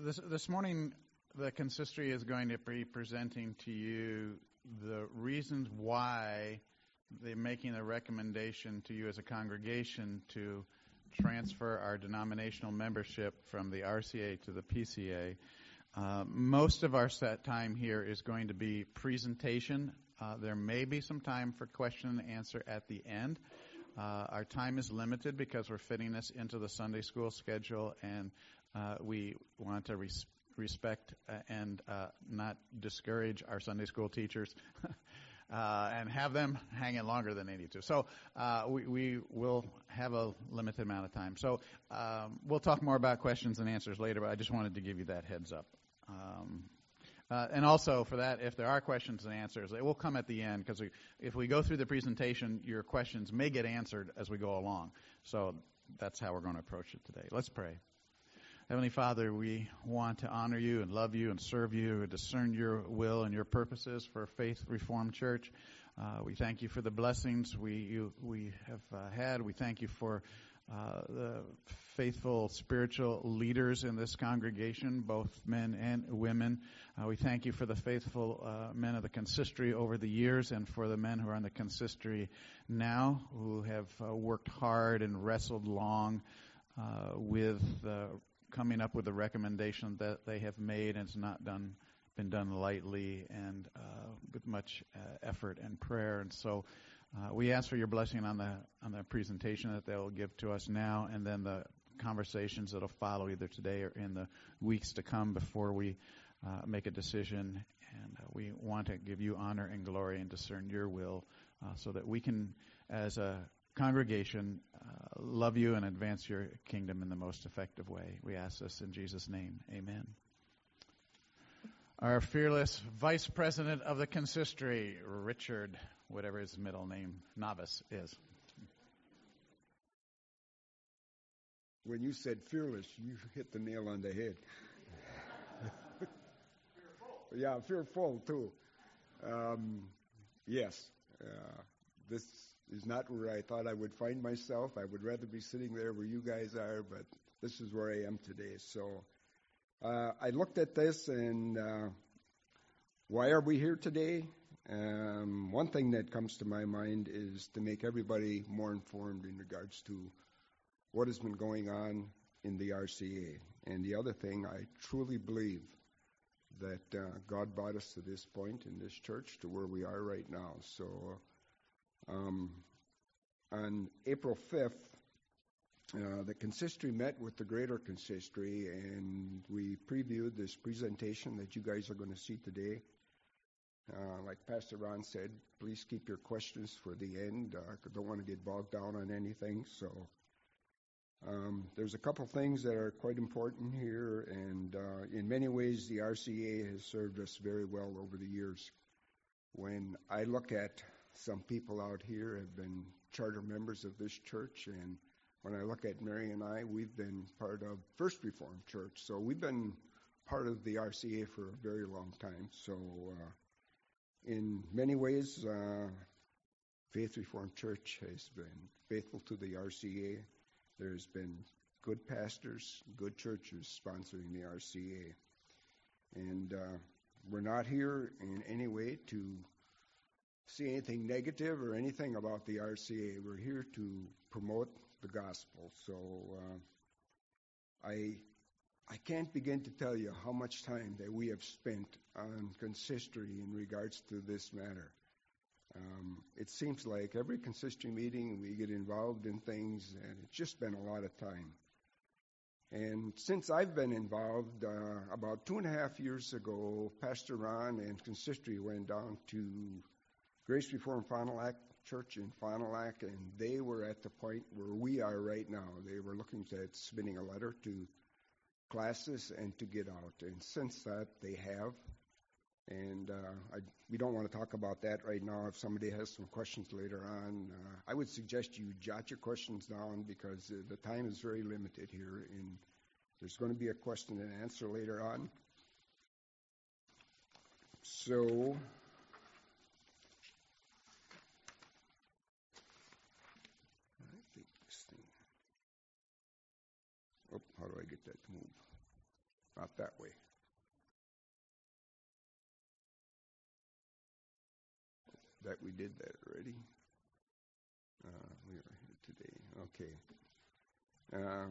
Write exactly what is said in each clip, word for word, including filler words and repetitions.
this, this morning, the consistory is going to be presenting to you the reasons why they're making a recommendation to you as a congregation to transfer our denominational membership from the R C A to the P C A. Uh, most of our set time here is going to be presentation. Uh, there may be some time for question and answer at the end. Uh, our time is limited because we're fitting this into the Sunday school schedule, and uh, we want to res- respect uh, and uh, not discourage our Sunday school teachers uh, and have them hanging longer than they need to. So uh, we, we will have a limited amount of time. So um, we'll talk more about questions and answers later, but I just wanted to give you that heads up. Um, Uh, and also, for that, if there are questions and answers, it will come at the end, because if we go through the presentation, your questions may get answered as we go along. So that's how we're going to approach it today. Let's pray. Heavenly Father, we want to honor you and love you and serve you and discern your will and your purposes for Faith Reformed Church. Uh, we thank you for the blessings we you, we have uh, had. We thank you for Uh, the faithful spiritual leaders in this congregation, both men and women. Uh, we thank you for the faithful uh, men of the consistory over the years, and for the men who are in the consistory now, who have uh, worked hard and wrestled long uh, with uh, coming up with the recommendation that they have made, and it's not done been done lightly and uh, with much uh, effort and prayer. And so Uh, we ask for your blessing on the on the presentation that they will give to us now, and then the conversations that will follow either today or in the weeks to come before we uh, make a decision. And uh, we want to give you honor and glory and discern your will uh, so that we can, as a congregation, uh, love you and advance your kingdom in the most effective way. We ask this in Jesus' name. Amen. Our fearless Vice President of the Consistory, Richard, whatever his middle name, Novice, is. When you said fearless, you hit the nail on the head. Fearful. Yeah, fearful too. Um, yes, uh, this is not where I thought I would find myself. I would rather be sitting there where you guys are, but this is where I am today. So uh, I looked at this, and uh, why are we here today? Um, one thing that comes to my mind is to make everybody more informed in regards to what has been going on in the R C A. And the other thing, I truly believe that uh, God brought us to this point in this church to where we are right now. So um, on April fifth, uh, the consistory met with the greater consistory, and we previewed this presentation that you guys are going to see today. Uh, like Pastor Ron said, please keep your questions for the end. I uh, don't want to get bogged down on anything. So um, there's a couple things that are quite important here, and uh, in many ways the R C A has served us very well over the years. When I look at some people out here have been charter members of this church, and when I look at Mary and I, we've been part of First Reformed Church. So we've been part of the R C A for a very long time. So uh, in many ways, uh, Faith Reformed Church has been faithful to the R C A. There's been good pastors, good churches sponsoring the R C A. And uh, we're not here in any way to see anything negative or anything about the R C A. We're here to promote the gospel. So uh, I I can't begin to tell you how much time that we have spent on consistory in regards to this matter. Um, it seems like every consistory meeting we get involved in things, and it's just been a lot of time. And since I've been involved, uh, about two and a half years ago, Pastor Ron and consistory went down to Grace Reformed Fond du Lac Church in Fond du Lac, and they were at the point where we are right now. They were looking at submitting a letter to classes and to get out. And since that, they have. And uh, I, we don't want to talk about that right now. If somebody has some questions later on, uh, I would suggest you jot your questions down, because uh, the time is very limited here. And there's going to be a question and answer later on. So I think this thing. Oh, how do I get that to move? not that way. That we did that already. Uh, we are here today. Okay. Uh,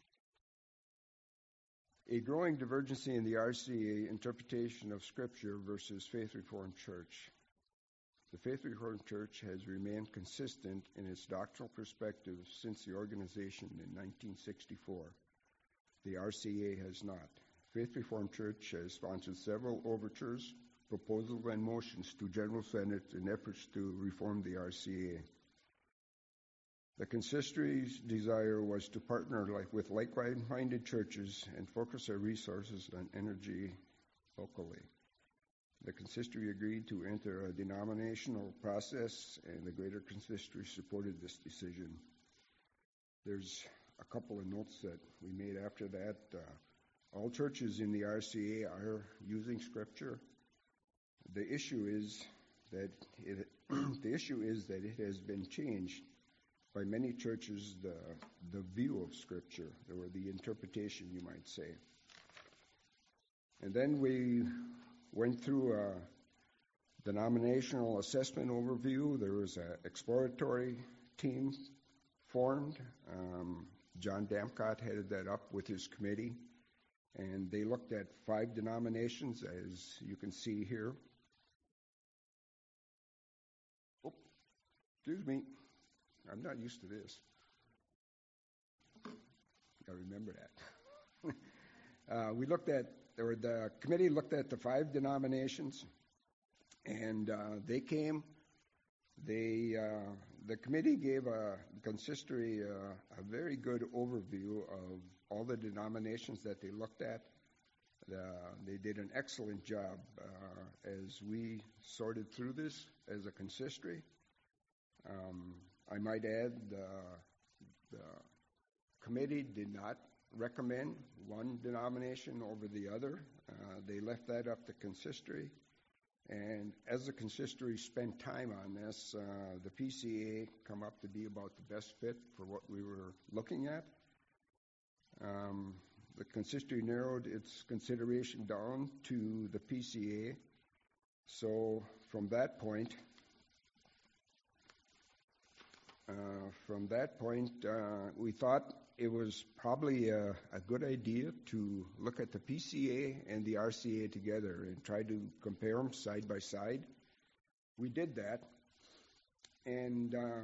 a growing divergency in the R C A interpretation of Scripture versus Faith Reformed Church. The Faith Reformed Church has remained consistent in its doctrinal perspective since the organization in nineteen sixty-four. The R C A has not. Faith Reformed Church has sponsored several overtures, proposals, and motions to General Senate in efforts to reform the R C A. The consistory's desire was to partner like, with like-minded churches and focus their resources on energy locally. The consistory agreed to enter a denominational process, and the greater consistory supported this decision. There's a couple of notes that we made after that. Uh, all churches in the R C A are using Scripture. The issue is that it, the issue is that it has been changed by many churches, the the view of Scripture, or the interpretation, you might say. And then we went through a denominational assessment overview. There was an exploratory team formed. Um, John Damcott headed that up with his committee, and they looked at five denominations, as you can see here. Oh, excuse me. I'm not used to this. I remember that. uh, we looked at, or the committee looked at the five denominations, and uh, they came. They, uh, the committee gave a consistory uh, a very good overview of all the denominations that they looked at. Uh, they did an excellent job uh, as we sorted through this as a consistory. Um, I might add, uh, the committee did not recommend one denomination over the other. Uh, they left that up to consistory. And as the consistory spent time on this, uh, the P C A come up to be about the best fit for what we were looking at. Um, the consistory narrowed its consideration down to the P C A. So from that point, Uh, from that point, uh, we thought it was probably a, a good idea to look at the P C A and the R C A together and try to compare them side by side. We did that, and uh,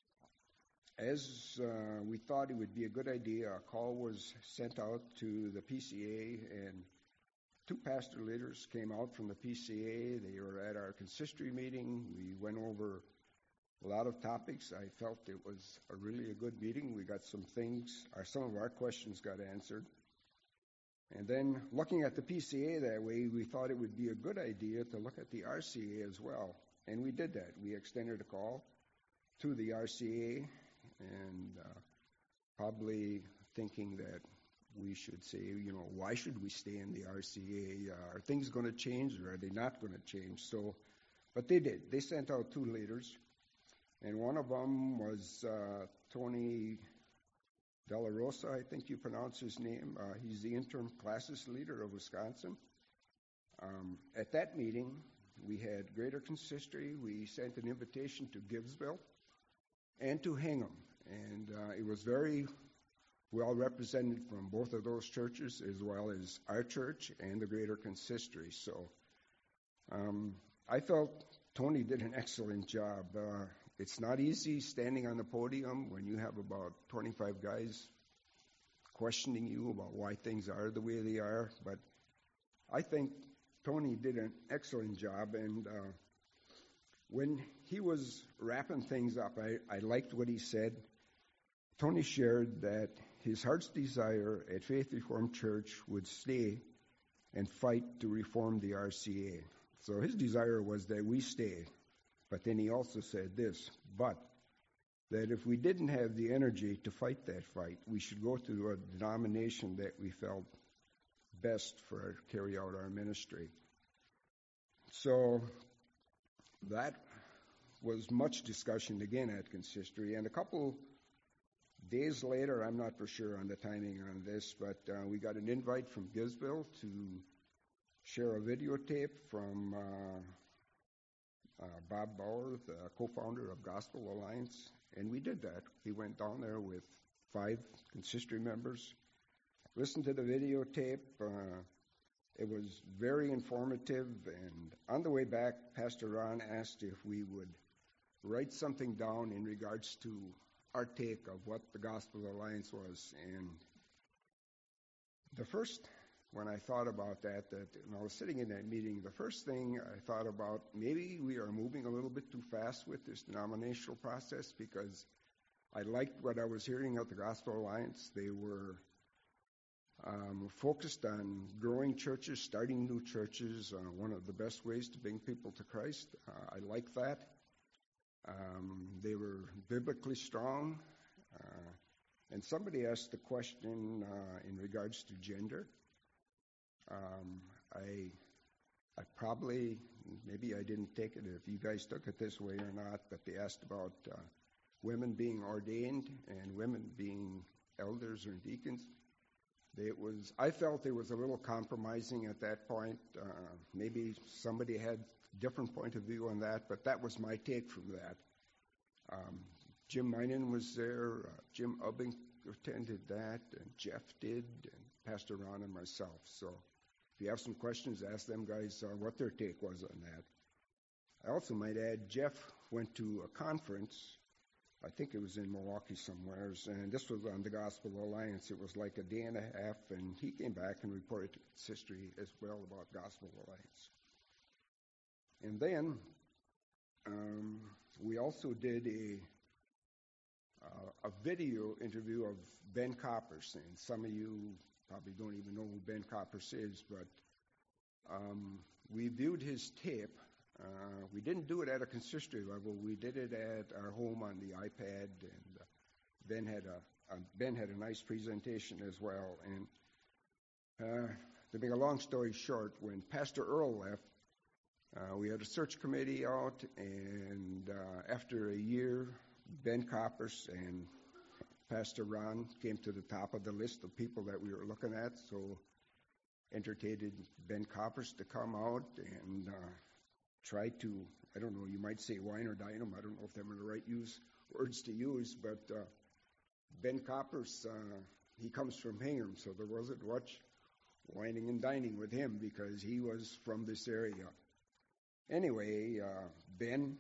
as uh, we thought it would be a good idea, a call was sent out to the P C A, and two pastor leaders came out from the P C A. They were at our consistory meeting. We went over a lot of topics. I felt it was a really a good meeting. We got some things, or some of our questions got answered. And then looking at the P C A that way, we thought it would be a good idea to look at the R C A as well. And we did that. We extended a call to the R C A, and uh, probably thinking that we should say, you know, why should we stay in the R C A? Uh, are things going to change, or are they not going to change? So, but they did. They sent out two leaders. And one of them was uh, Tony Della Rosa, I think you pronounce his name. Uh, he's the interim classis leader of Wisconsin. Um, at that meeting, we had greater consistory. We sent an invitation to Gibbsville and to Hingham. And uh, it was very well represented from both of those churches, as well as our church and the greater consistory. So um, I felt Tony did an excellent job. Uh, It's not easy standing on the podium when you have about twenty-five guys questioning you about why things are the way they are. But I think Tony did an excellent job. And uh, when he was wrapping things up, I, I liked what he said. Tony shared that his heart's desire at Faith Reformed Church would stay and fight to reform the R C A. So his desire was that we stay. But then he also said this, but that if we didn't have the energy to fight that fight, we should go to a denomination that we felt best for carry out our ministry. So that was much discussion again at consistory, and a couple days later, I'm not for sure on the timing on this, but uh, we got an invite from Gisville to share a videotape from uh, uh, Bob Bauer, the co-founder of Gospel Alliance, and we did that. We went down there with five consistory members, listened to the videotape. Uh, it was very informative, and on the way back, Pastor Ron asked if we would write something down in regards to our take of what the Gospel Alliance was. And the first, when I thought about that, that when I was sitting in that meeting, the first thing I thought about, maybe we are moving a little bit too fast with this denominational process, because I liked what I was hearing at the Gospel Alliance. They were um, focused on growing churches, starting new churches, uh, one of the best ways to bring people to Christ. Uh, I like that. Um, they were biblically strong. Uh, and somebody asked the question uh, in regards to gender. Um, I, I probably, maybe I didn't take it if you guys took it this way or not, but they asked about uh, women being ordained and women being elders or deacons. It was, I felt it was a little compromising at that point. Uh, maybe somebody had a different point of view on that, but that was my take from that. Um, Jim Minen was there, uh, Jim Ubbing attended that, and Jeff did, and Pastor Ron and myself. So if you have some questions, ask them guys uh, what their take was on that. I also might add, Jeff went to a conference, I think it was in Milwaukee somewheres, and this was on the Gospel Alliance. It was like a day and a half, and he came back and reported his history as well about Gospel Alliance. And then um, we also did a uh, a video interview of Ben Coppers, and some of you probably don't even know who Ben Coppers is, but um, we viewed his tape. Uh, we didn't do it at a consistory level. We did it at our home on the iPad, and uh, Ben had a uh, Ben had a nice presentation as well. And uh, to make a long story short, when Pastor Earl left, uh, we had a search committee out, and uh, after a year, Ben Coppers and Pastor Ron came to the top of the list of people that we were looking at. So entertained Ben Coppers to come out and Uh, try to, I don't know, you might say wine or dine him. I don't know if them are the right use words to use, but uh, Ben Coppers, uh, he comes from Hingham, so there wasn't much wining and dining with him because he was from this area. Anyway, uh, Ben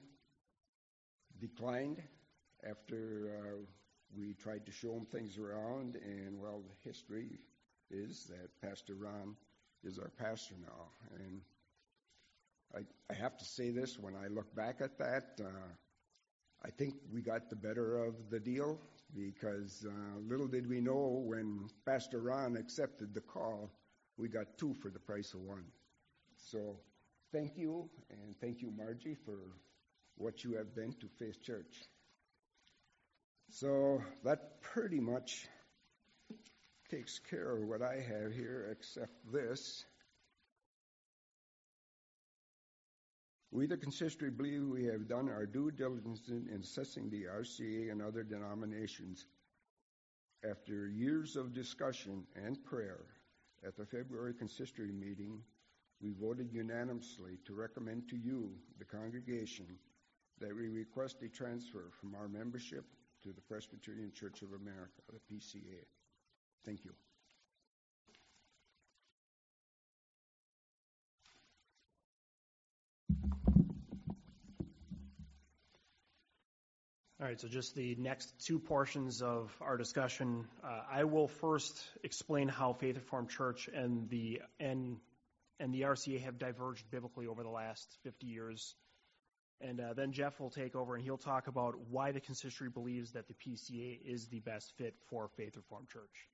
declined after uh, we tried to show him things around, and, well, the history is that Pastor Ron is our pastor now. And I, I have to say this, when I look back at that, uh, I think we got the better of the deal, because uh, little did we know when Pastor Ron accepted the call, we got two for the price of one. So thank you, and thank you, Margie, for what you have been to Faith Church. So that pretty much takes care of what I have here, except this. We, the consistory, believe we have done our due diligence in assessing the R C A and other denominations. After years of discussion and prayer at the February consistory meeting, we voted unanimously to recommend to you, the congregation, that we request a transfer from our membership to the Presbyterian Church of America, the P C A. Thank you. All right, so just the next two portions of our discussion. Uh, I will first explain how Faith Reformed Church and the and and the R C A have diverged biblically over the last fifty years. And uh, then Jeff will take over and he'll talk about why the consistory believes that the P C A is the best fit for Faith Reformed Church.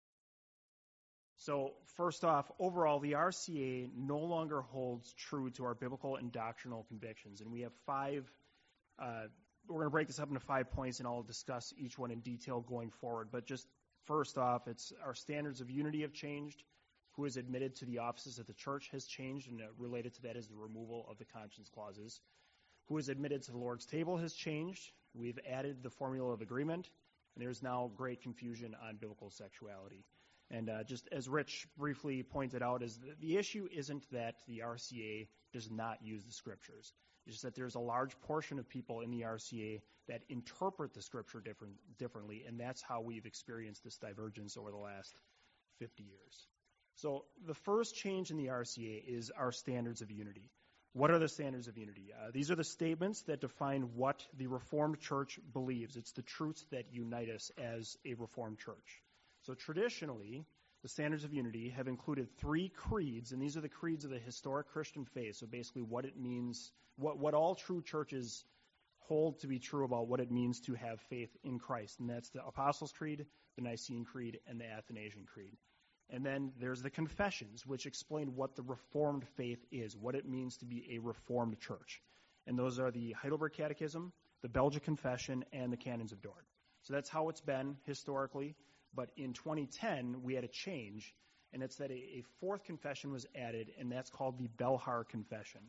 So first off, overall, the R C A no longer holds true to our biblical and doctrinal convictions. And we have five uh, We're going to break this up into five points, and I'll discuss each one in detail going forward. But just first off, it's our standards of unity have changed. Who is admitted to the offices of the church has changed, and related to that is the removal of the conscience clauses. Who is admitted to the Lord's table has changed. We've added the formula of agreement, And there's now great confusion on biblical sexuality. And uh, just as Rich briefly pointed out, is the, the issue isn't that the R C A does not use the Scriptures. It's just that there's a large portion of people in the R C A that interpret the Scripture different, differently, and that's how we've experienced this divergence over the last fifty years. So the first change in the R C A is our standards of unity. What are the standards of unity? Uh, these are the statements that define what the Reformed Church believes. It's the truths that unite us as a Reformed Church. So traditionally, the standards of unity have included three creeds, and these are the creeds of the historic Christian faith. So basically what it means, what, what all true churches hold to be true about what it means to have faith in Christ. And that's the Apostles' Creed, the Nicene Creed, and the Athanasian Creed. And then there's the confessions, which explain what the Reformed faith is, what it means to be a Reformed church. And those are the Heidelberg Catechism, the Belgic Confession, and the Canons of Dort. So that's how it's been historically. But in twenty ten, we had a change, and it's that a, a fourth confession was added, and that's called the Belhar Confession.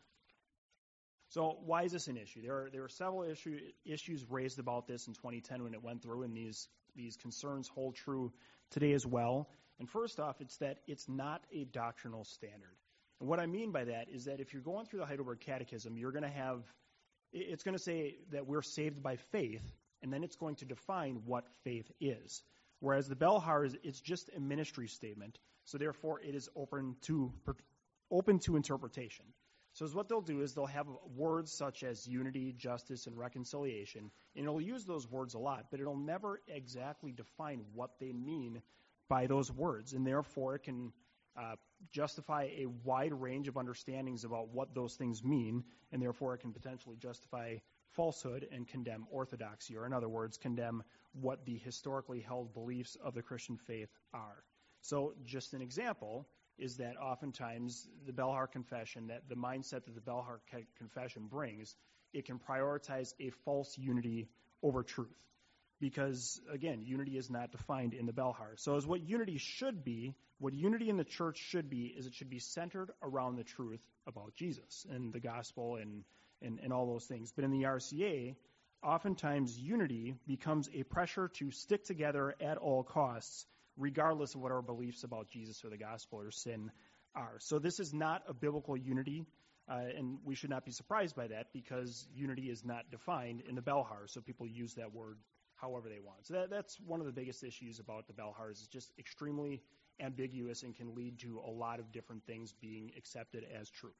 So why is this an issue? There are, there are several issue, issues raised about this in twenty ten when it went through, and these, these concerns hold true today as well. And first off, it's that it's not a doctrinal standard. And what I mean by that is that if you're going through the Heidelberg Catechism, you're going to have, it's going to say that we're saved by faith, and then it's going to define what faith is. Whereas the Belhar is, it's just a ministry statement, so therefore it is open to open to interpretation. So what they'll do is they'll have words such as unity, justice, and reconciliation, and it'll use those words a lot, but it'll never exactly define what they mean by those words, and therefore it can uh, justify a wide range of understandings about what those things mean, and therefore it can potentially justify falsehood and condemn orthodoxy, or in other words, condemn what the historically held beliefs of the Christian faith are. So just an example is that oftentimes the Belhar Confession, that the mindset that the Belhar Confession brings, it can prioritize a false unity over truth. Because, again, unity is not defined in the Belhar. So as what unity should be, what unity in the church should be, is it should be centered around the truth about Jesus and the gospel and, and, and all those things. But in the R C A, oftentimes unity becomes a pressure to stick together at all costs, regardless of what our beliefs about Jesus or the gospel or sin are. So this is not a biblical unity, uh, and we should not be surprised by that because unity is not defined in the Belhar, so people use that word however they want. So that, that's one of the biggest issues about the Belhar, is it's just extremely ambiguous and can lead to a lot of different things being accepted as true.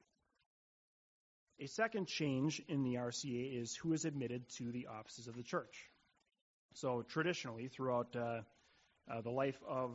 A second change in the R C A is who is admitted to the offices of the church. So traditionally, throughout uh, uh, the life of,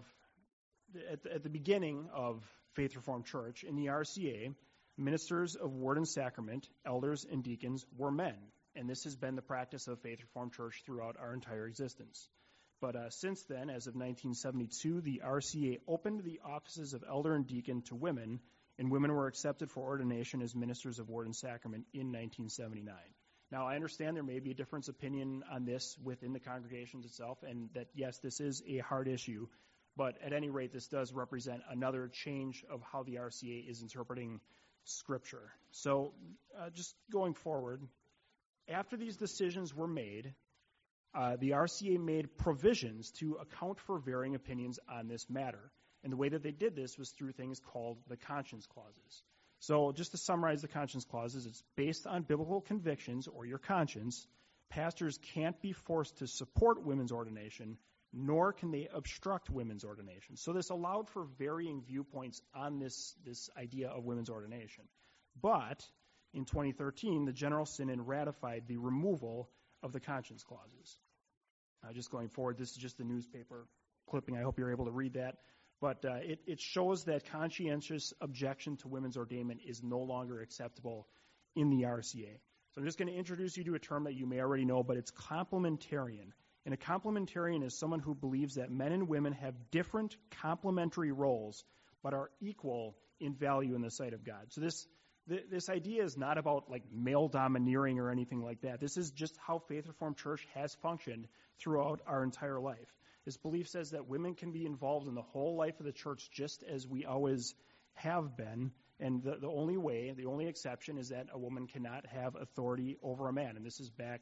at the, at the beginning of Faith Reformed Church, in the R C A, ministers of Word and Sacrament, elders and deacons were men. And this has been the practice of Faith Reformed Church throughout our entire existence. But uh, since then, as of nineteen seventy-two, the R C A opened the offices of elder and deacon to women, and women were accepted for ordination as ministers of Word and Sacrament in nineteen seventy-nine. Now, I understand there may be a difference opinion on this within the congregations itself, and that, yes, this is a hard issue, but at any rate, this does represent another change of how the R C A is interpreting Scripture. So uh, just going forward, after these decisions were made, uh, the R C A made provisions to account for varying opinions on this matter. And the way that they did this was through things called the conscience clauses. So just to summarize the conscience clauses, it's based on biblical convictions or your conscience. Pastors can't be forced to support women's ordination, nor can they obstruct women's ordination. So this allowed for varying viewpoints on this, this idea of women's ordination. But in twenty thirteen, the General Synod ratified the removal of the conscience clauses. Uh, just going forward, this is just a newspaper clipping. I hope you're able to read that. But uh, it, it shows that conscientious objection to women's ordainment is no longer acceptable in the R C A. So I'm just going to introduce you to a term that you may already know, but it's complementarian. And a complementarian is someone who believes that men and women have different complementary roles, but are equal in value in the sight of God. So this th- this idea is not about like male domineering or anything like that. This is just how Faith Reformed Church has functioned throughout our entire life. This belief says that women can be involved in the whole life of the church just as we always have been. And the, the only way, the only exception is that a woman cannot have authority over a man. And this is backed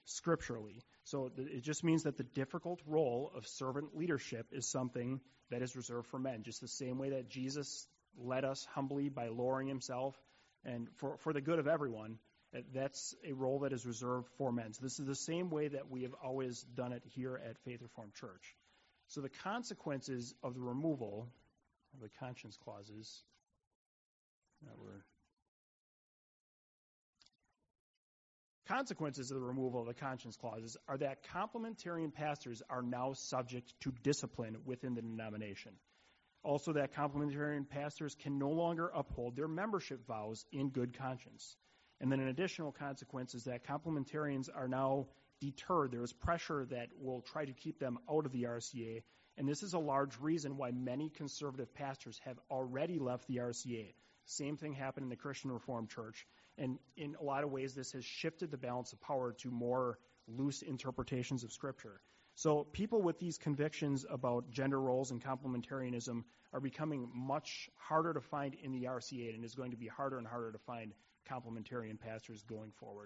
scripturally. So th- it just means that the difficult role of servant leadership is something that is reserved for men, just the same way that Jesus led us humbly by lowering himself and for, for the good of everyone. That's a role that is reserved for men. So this is the same way that we have always done it here at Faith Reformed Church. So the consequences of the removal of the conscience clauses that were consequences of the removal of the conscience clauses are that complementarian pastors are now subject to discipline within the denomination. Also, that complementarian pastors can no longer uphold their membership vows in good conscience. And then an additional consequence is that complementarians are now deterred. There is pressure that will try to keep them out of the R C A, and this is a large reason why many conservative pastors have already left the R C A. Same thing happened in the Christian Reformed Church, and in a lot of ways this has shifted the balance of power to more loose interpretations of Scripture. So people with these convictions about gender roles and complementarianism are becoming much harder to find in the R C A, and it's going to be harder and harder to find complementarian pastors going forward.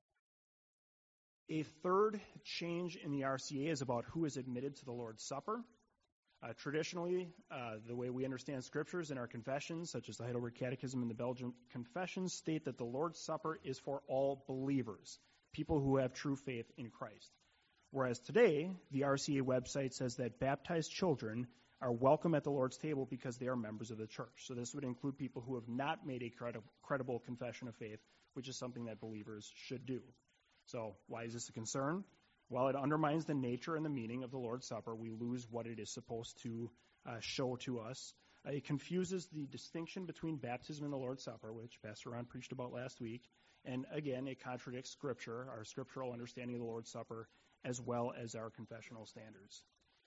A third change in the R C A is about who is admitted to the Lord's Supper. Uh, traditionally, uh, the way we understand scriptures in our confessions, such as the Heidelberg Catechism and the Belgian Confessions, state that the Lord's Supper is for all believers, people who have true faith in Christ. Whereas today, the R C A website says that baptized children are welcome at the Lord's table because they are members of the church. So this would include people who have not made a credi- credible confession of faith, which is something that believers should do. So why is this a concern? Well, it undermines the nature and the meaning of the Lord's Supper. We lose what it is supposed to uh, show to us. Uh, it confuses the distinction between baptism and the Lord's Supper, which Pastor Ron preached about last week. And again, it contradicts Scripture, our scriptural understanding of the Lord's Supper, as well as our confessional standards.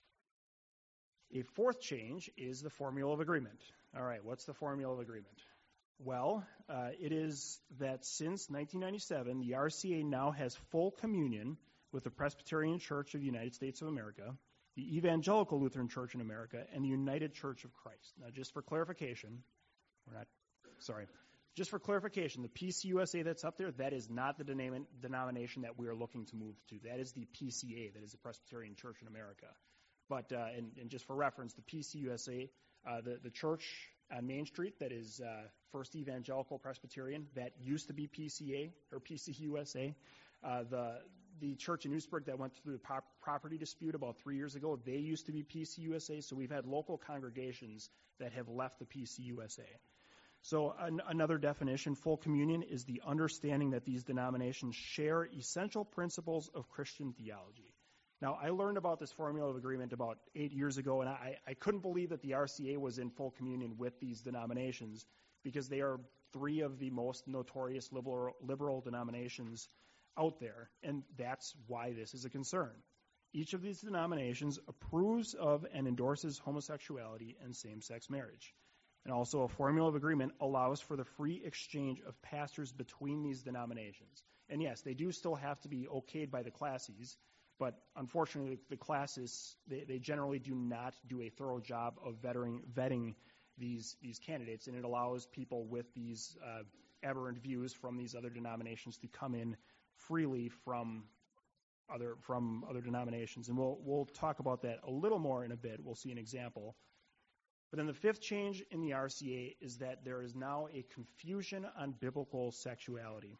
A fourth change is the formula of agreement. All right, what's the formula of agreement? Well, uh, it is that since nineteen ninety-seven, the R C A now has full communion with the Presbyterian Church of the United States of America, the Evangelical Lutheran Church in America, and the United Church of Christ. Now, just for clarification, we're not, sorry, just for clarification, the P C U S A that's up there, that is not the denom- denomination that we are looking to move to. That is the P C A, that is the Presbyterian Church in America. But, uh, and, and just for reference, the P C U S A, uh, the, the church on Main Street that is uh, First Evangelical Presbyterian, that used to be P C A, or P C U S A. Uh, the the church in Newsburg that went through the pop- property dispute about three years ago, they used to be P C U S A, so we've had local congregations that have left the P C U S A. So an, another definition, full communion, is the understanding that these denominations share essential principles of Christian theology. Now, I learned about this formula of agreement about eight years ago, and I, I couldn't believe that the R C A was in full communion with these denominations because they are three of the most notorious liberal, liberal denominations out there, and that's why this is a concern. Each of these denominations approves of and endorses homosexuality and same-sex marriage. And also a formula of agreement allows for the free exchange of pastors between these denominations. And yes, they do still have to be okayed by the classes, but unfortunately the classes, they, they generally do not do a thorough job of vetting, vetting these, these candidates, and it allows people with these uh, aberrant views from these other denominations to come in freely from other from other denominations. And we'll we'll talk about that a little more in a bit. We'll see an example. But then the fifth change in the R C A is that there is now a confusion on biblical sexuality.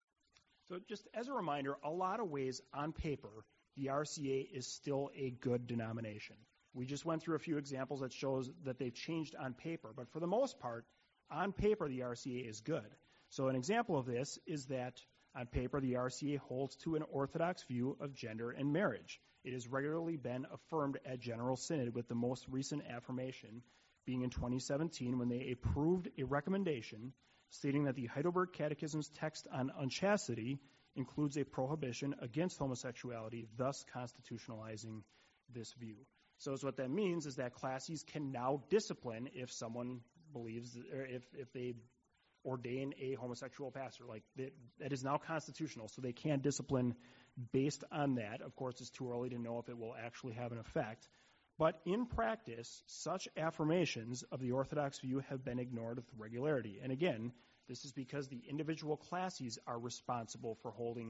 So just as a reminder, a lot of ways on paper, the R C A is still a good denomination. We just went through a few examples that shows that they've changed on paper. But for the most part, on paper, the R C A is good. So an example of this is that on paper, the R C A holds to an orthodox view of gender and marriage. It has regularly been affirmed at General Synod, with the most recent affirmation being in twenty seventeen when they approved a recommendation stating that the Heidelberg Catechism's text on unchastity includes a prohibition against homosexuality, thus constitutionalizing this view. So what that means is that classes can now discipline if someone believes, or if, if they ordain a homosexual pastor. Like that, that is now constitutional, so they can discipline based on that. Of course, it's too early to know if it will actually have an effect. But in practice, such affirmations of the Orthodox view have been ignored with regularity. And again, this is because the individual classes are responsible for holding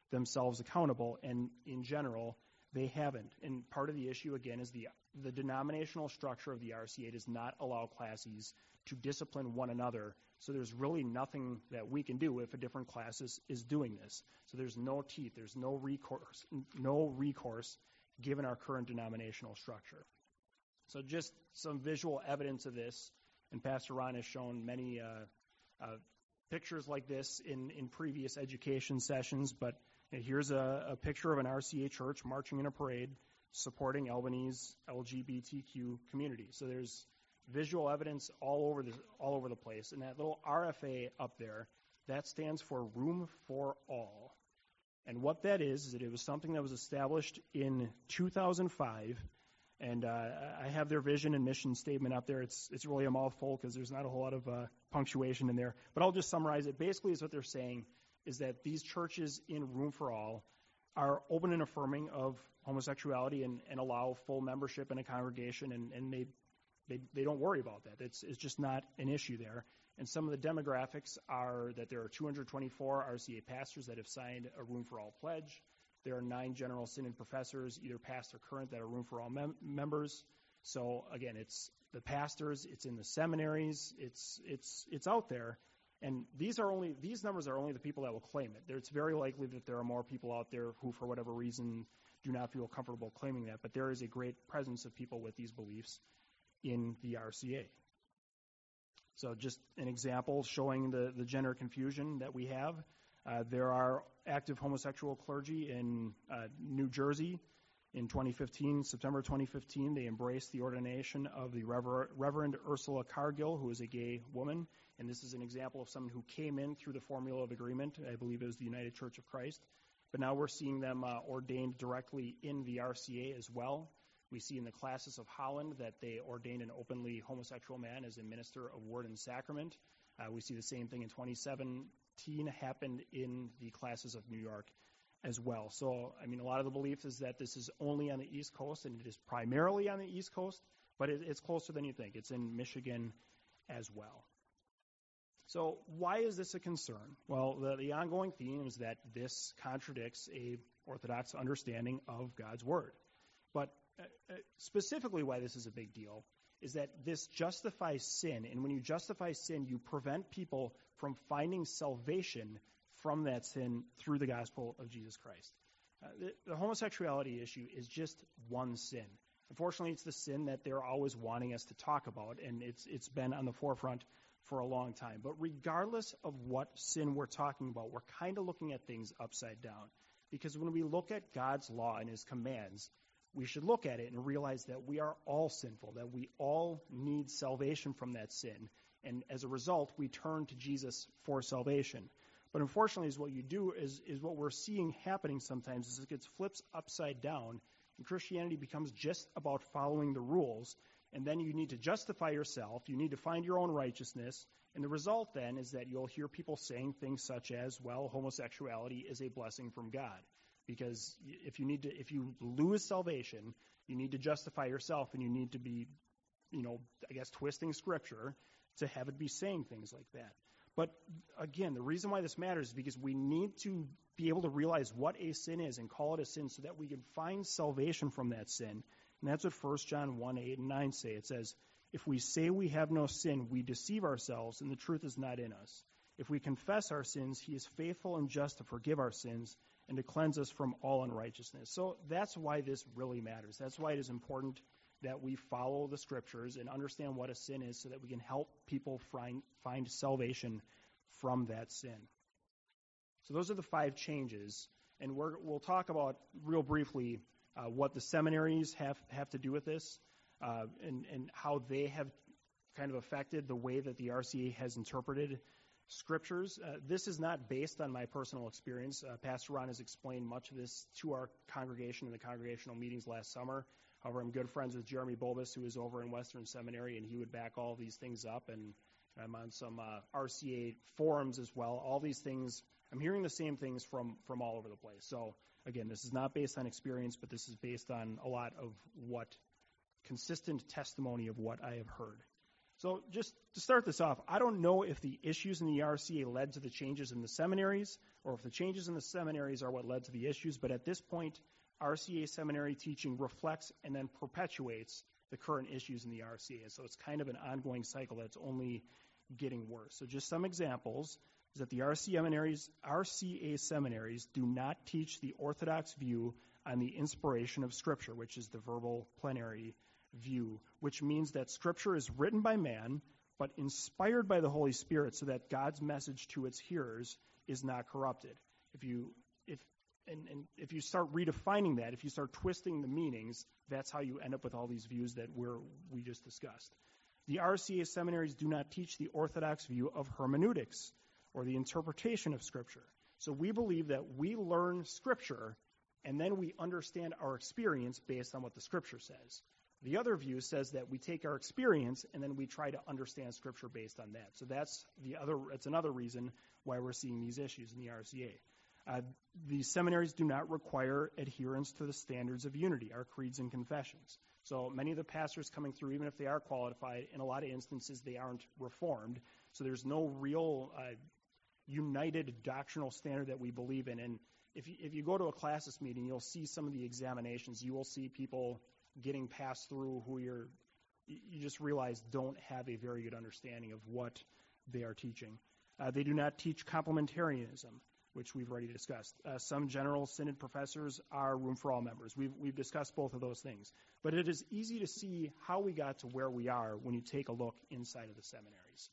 themselves accountable, and in general, they haven't. And part of the issue, again, is the the denominational structure of the R C A does not allow classes to discipline one another. So there's really nothing that we can do if a different class is, is doing this. So there's no teeth, there's no recourse, no recourse given our current denominational structure. So just some visual evidence of this, and Pastor Ron has shown many uh, uh, pictures like this in, in previous education sessions, but here's a, a picture of an R C A church marching in a parade supporting Albany's L G B T Q community. So there's visual evidence all over the all over the place. And that little R F A up there, that stands for Room for All. And what that is, is that it was something that was established in two thousand five. And uh, I have their vision and mission statement up there. It's it's really a mouthful because there's not a whole lot of uh, punctuation in there. But I'll just summarize it. Basically, is what they're saying is that these churches in Room for All are open and affirming of homosexuality and, and allow full membership in a congregation, and, and they, they they don't worry about that. It's it's just not an issue there. And some of the demographics are that there are two hundred twenty-four R C A pastors that have signed a Room for All pledge. There are nine general synod professors, either past or current, that are Room for All mem- members. So again, it's the pastors, it's in the seminaries, it's it's it's out there. And these are only these numbers are only the people that will claim it. It's very likely that there are more people out there who, for whatever reason, do not feel comfortable claiming that. But there is a great presence of people with these beliefs in the R C A. So just an example showing the, the gender confusion that we have. Uh, there are active homosexual clergy in uh, New Jersey. In twenty fifteen, September twenty fifteen, they embraced the ordination of the Rever- Reverend Ursula Cargill, who is a gay woman. And this is an example of someone who came in through the formula of agreement. I believe it was the United Church of Christ. But now we're seeing them uh, ordained directly in the R C A as well. We see in the Classis of Holland that they ordained an openly homosexual man as a minister of word and sacrament. Uh, we see the same thing in twenty seventeen happened in the Classis of New York as well. So, I mean, a lot of the belief is that this is only on the East Coast, and it is primarily on the East Coast, but it, it's closer than you think. It's in Michigan as well. So why is this a concern? Well, the, the ongoing theme is that this contradicts a Orthodox understanding of God's Word. But uh, specifically why this is a big deal is that this justifies sin, and when you justify sin, you prevent people from finding salvation from that sin through the gospel of Jesus Christ. Uh, the, the homosexuality issue is just one sin. Unfortunately, it's the sin that they're always wanting us to talk about, and it's it's been on the forefront for a long time. But regardless of what sin we're talking about, we're kind of looking at things upside down. Because when we look at God's law and his commands, we should look at it and realize that we are all sinful, that we all need salvation from that sin. And as a result, we turn to Jesus for salvation. But unfortunately, is what you do is, is what we're seeing happening sometimes is it gets flipped upside down, and Christianity becomes just about following the rules. And then you need to justify yourself. You need to find your own righteousness. And the result then is that you'll hear people saying things such as, well, homosexuality is a blessing from God. Because if you need to, if you lose salvation, you need to justify yourself, and you need to be, you know, I guess twisting Scripture to have it be saying things like that. But again, the reason why this matters is because we need to be able to realize what a sin is and call it a sin so that we can find salvation from that sin. And that's what First John one, eight, and nine say. It says, if we say we have no sin, we deceive ourselves, and the truth is not in us. If we confess our sins, he is faithful and just to forgive our sins and to cleanse us from all unrighteousness. So that's why this really matters. That's why it is important that we follow the Scriptures and understand what a sin is so that we can help people find, find salvation from that sin. So those are the five changes. And we're, we'll talk about real briefly uh, what the seminaries have, have to do with this uh, and, and how they have kind of affected the way that the R C A has interpreted Scriptures. Uh, this is not based on my personal experience. Uh, Pastor Ron has explained much of this to our congregation in the congregational meetings last summer. However, I'm good friends with Jeremy Bulbus, who is over in Western Seminary, and he would back all these things up. And I'm on some uh, R C A forums as well. All these things, I'm hearing the same things from, from all over the place. So, again, this is not based on experience, but this is based on a lot of what consistent testimony of what I have heard. So just to start this off, I don't know if the issues in the R C A led to the changes in the seminaries, or if the changes in the seminaries are what led to the issues, but at this point, R C A seminary teaching reflects and then perpetuates the current issues in the R C A. So it's kind of an ongoing cycle that's only getting worse. So just some examples is that the R C seminaries, R C A seminaries do not teach the orthodox view on the inspiration of Scripture, which is the verbal plenary view, which means that Scripture is written by man, but inspired by the Holy Spirit so that God's message to its hearers is not corrupted. If you if and, and if you start redefining that, if you start twisting the meanings, that's how you end up with all these views that we're we just discussed. The R C A seminaries do not teach the orthodox view of hermeneutics, or the interpretation of Scripture. So we believe that we learn Scripture, and then we understand our experience based on what the Scripture says. The other view says that we take our experience and then we try to understand Scripture based on that. So that's the other. It's another reason why we're seeing these issues in the R C A. Uh, the seminaries do not require adherence to the standards of unity, our creeds and confessions. So many of the pastors coming through, even if they are qualified, in a lot of instances they aren't reformed. So there's no real uh, united doctrinal standard that we believe in. And if you, if you go to a classis meeting, you'll see some of the examinations. You will see people getting passed through who you're, you just realize don't have a very good understanding of what they are teaching. Uh, they do not teach complementarianism, which we've already discussed. Uh, some general synod professors are room for all members. We've, we've discussed both of those things. But it is easy to see how we got to where we are when you take a look inside of the seminaries.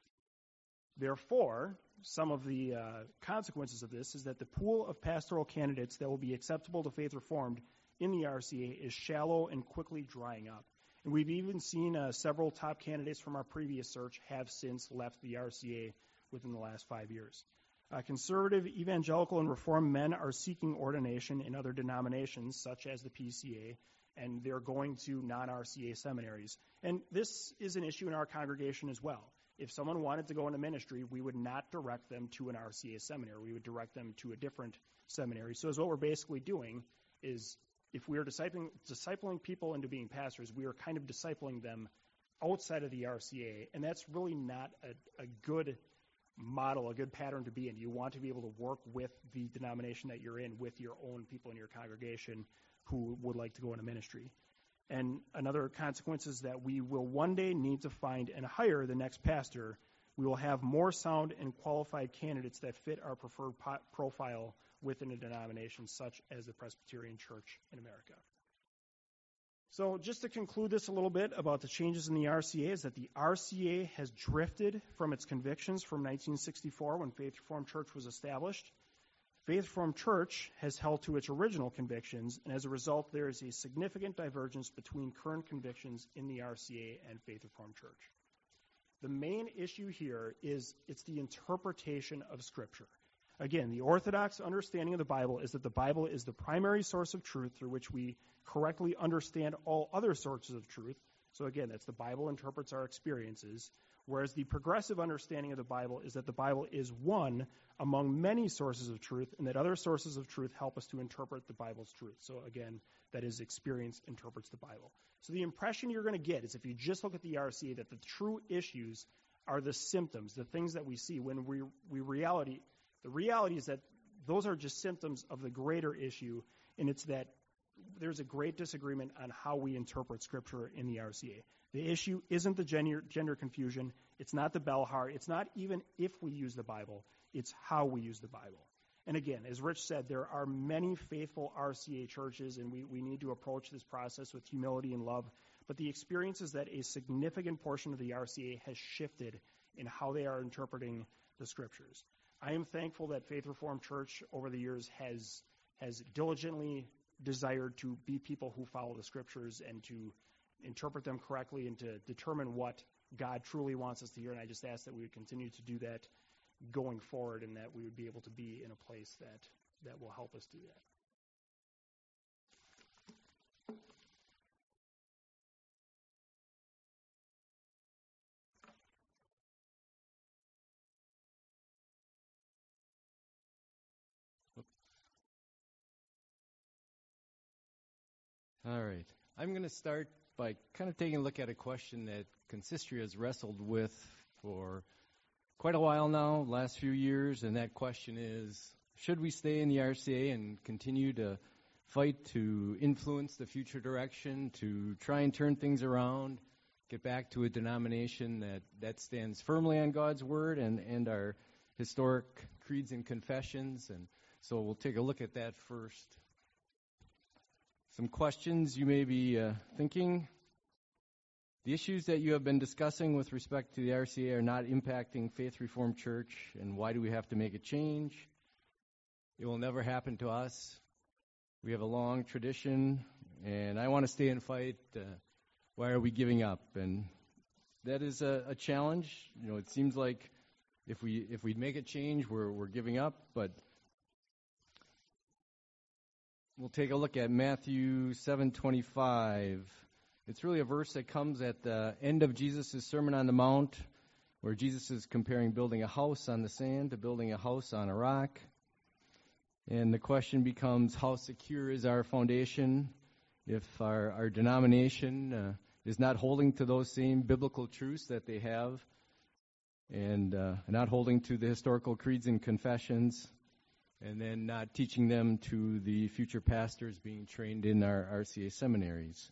Therefore, some of the uh, consequences of this is that the pool of pastoral candidates that will be acceptable to Faith Reformed in the R C A is shallow and quickly drying up. And we've even seen uh, several top candidates from our previous search have since left the R C A within the last five years. Uh, conservative, evangelical, and Reformed men are seeking ordination in other denominations, such as the P C A, and they're going to non-R C A seminaries. And this is an issue in our congregation as well. If someone wanted to go into ministry, we would not direct them to an R C A seminary. We would direct them to a different seminary. So as what we're basically doing is, if we are discipling, discipling people into being pastors, we are kind of discipling them outside of the R C A, and that's really not a, a good model, a good pattern to be in. You want to be able to work with the denomination that you're in, with your own people in your congregation who would like to go into ministry. And another consequence is that we will one day need to find and hire the next pastor. We will have more sound and qualified candidates that fit our preferred po- profile within a denomination such as the Presbyterian Church in America. So just to conclude this a little bit about the changes in the R C A is that the R C A has drifted from its convictions from nineteen sixty-four when Faith Reformed Church was established. Faith Reformed Church has held to its original convictions, and as a result, there is a significant divergence between current convictions in the R C A and Faith Reformed Church. The main issue here is it's the interpretation of Scripture. Again, the orthodox understanding of the Bible is that the Bible is the primary source of truth through which we correctly understand all other sources of truth. So again, that's the Bible interprets our experiences, whereas the progressive understanding of the Bible is that the Bible is one among many sources of truth, and that other sources of truth help us to interpret the Bible's truth. So again, that is experience interprets the Bible. So the impression you're going to get is if you just look at the R C A, that the true issues are the symptoms, the things that we see when we, we reality, the reality is that those are just symptoms of the greater issue, and it's that there's a great disagreement on how we interpret Scripture in the R C A. The issue isn't the gender, gender confusion. It's not the Belhar. It's not even if we use the Bible. It's how we use the Bible. And again, as Rich said, there are many faithful R C A churches, and we, we need to approach this process with humility and love. But the experience is that a significant portion of the R C A has shifted in how they are interpreting the Scriptures. I am thankful that Faith Reformed Church over the years has has diligently desired to be people who follow the Scriptures and to interpret them correctly and to determine what God truly wants us to hear. And I just ask that we would continue to do that going forward, and that we would be able to be in a place that, that will help us do that. All right. I'm going to start by kind of taking a look at a question that consistory has wrestled with for quite a while now, last few years, and that question is, should we stay in the R C A and continue to fight to influence the future direction, to try and turn things around, get back to a denomination that, that stands firmly on God's Word and, and our historic creeds and confessions? And so we'll take a look at that first. Some questions you may be uh, thinking. The issues that you have been discussing with respect to the R C A are not impacting Faith Reformed Church, and why do we have to make a change? It will never happen to us. We have a long tradition, and I want to stay and fight. Uh, why are we giving up? And that is a, a challenge. You know, it seems like if we if we make a change, we're we're giving up. But we'll take a look at Matthew seven twenty-five. It's really a verse that comes at the end of Jesus' Sermon on the Mount, where Jesus is comparing building a house on the sand to building a house on a rock. And the question becomes, how secure is our foundation if our, our denomination uh, is not holding to those same biblical truths that they have, and uh, not holding to the historical creeds and confessions, and then not teaching them to the future pastors being trained in our R C A seminaries.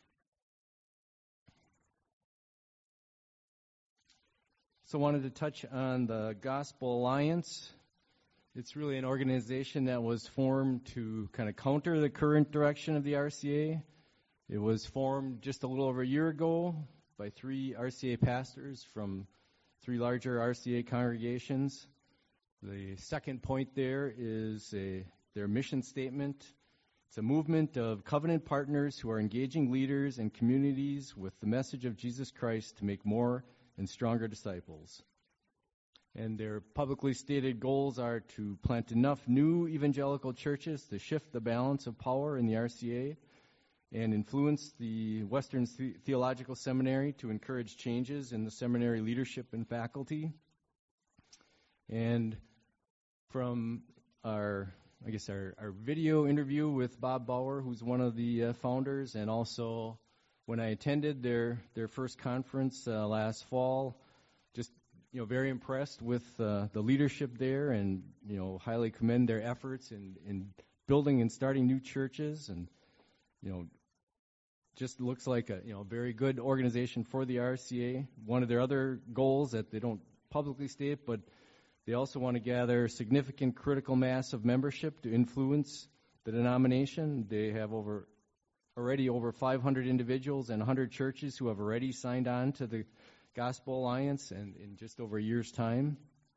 So I wanted to touch on the Gospel Alliance. It's really an organization that was formed to kind of counter the current direction of the R C A. It was formed just a little over a year ago by three R C A pastors from three larger R C A congregations. The second point there is a, their mission statement. It's a movement of covenant partners who are engaging leaders and communities with the message of Jesus Christ to make more and stronger disciples. And their publicly stated goals are to plant enough new evangelical churches to shift the balance of power in the R C A and influence the Western the- Theological Seminary to encourage changes in the seminary leadership and faculty. And from our, I guess, our, our video interview with Bob Bauer, who's one of the uh, founders, and also when I attended their, their first conference uh, last fall, just you know, very impressed with uh, the leadership there, and you know, highly commend their efforts in, in building and starting new churches, and you know, just looks like a you know very good organization for the R C A. One of their other goals that they don't publicly state, but they also want to gather significant critical mass of membership to influence the denomination. They have over already over five hundred individuals and one hundred churches who have already signed on to the Gospel Alliance, and in just over a year's time.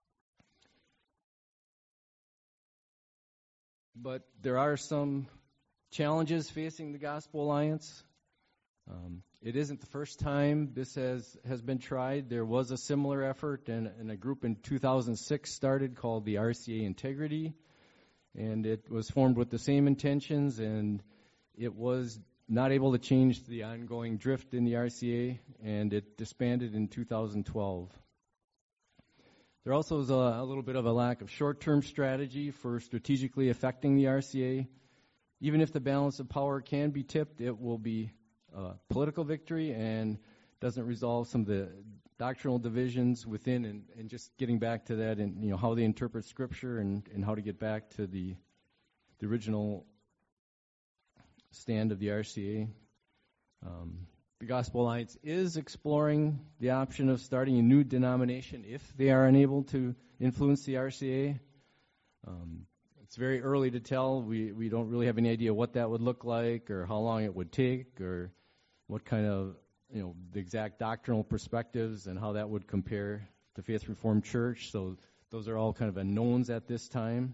But there are some challenges facing the Gospel Alliance. Um, it isn't the first time this has, has been tried. There was a similar effort, and, and a group in two thousand six started called the R C A Integrity, and it was formed with the same intentions, and it was not able to change the ongoing drift in the R C A, and it disbanded in two thousand twelve. There also is a, a little bit of a lack of short-term strategy for strategically affecting the R C A. Even if the balance of power can be tipped, it will be a political victory and doesn't resolve some of the doctrinal divisions within, and, and just getting back to that, and you know how they interpret Scripture, and, and how to get back to the the original stand of the R C A. Um, the Gospel Alliance is exploring the option of starting a new denomination if they are unable to influence the R C A. Um, it's very early to tell. We we don't really have any idea what that would look like, or how long it would take, or what kind of, you know, the exact doctrinal perspectives and how that would compare to Faith Reformed Church. So those are all kind of unknowns at this time.